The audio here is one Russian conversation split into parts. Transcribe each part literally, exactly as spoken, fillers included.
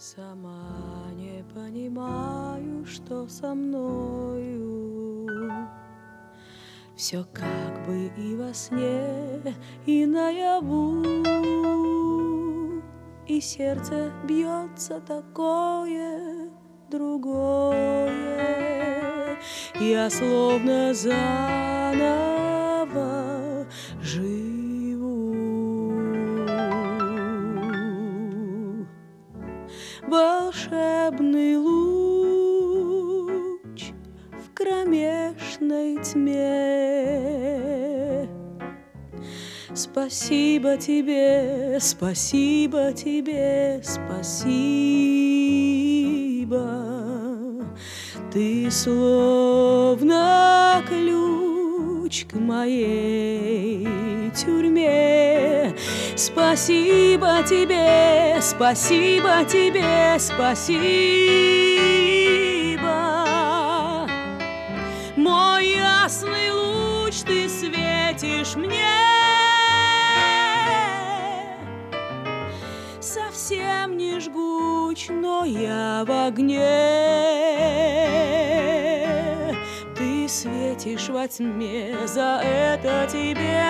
Сама не понимаю, что со мною. Все как бы и во сне, и наяву, и сердце бьется такое, другое. Я словно заново живу. Волшебный луч в кромешной тьме. Спасибо тебе, спасибо тебе, спасибо. Ты словно ключ к моей тюрьме. Спасибо тебе, спасибо тебе, спасибо. Мой ясный луч, ты светишь мне. Совсем не жгуч, но я в огне. Ты светишь во тьме, за это тебе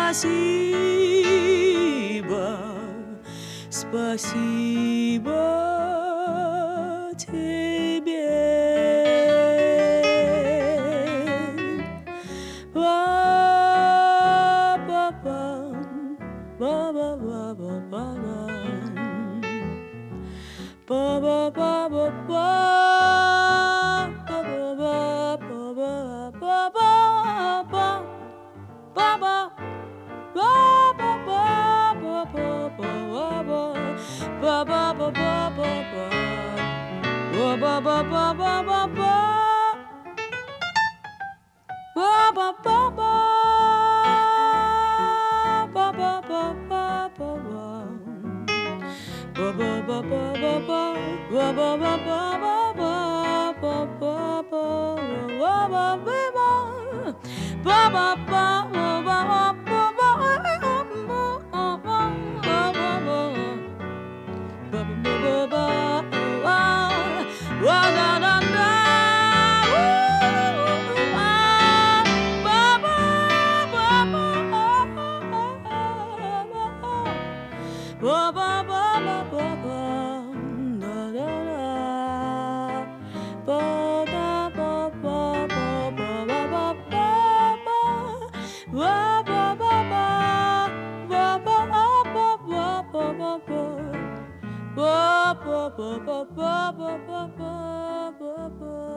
спасибо. Спасибо тебе. Ба-ба-бам, ба-ба-ба-ба-ба-бам. Ba ba ba ba ba ba ba ba ba ba.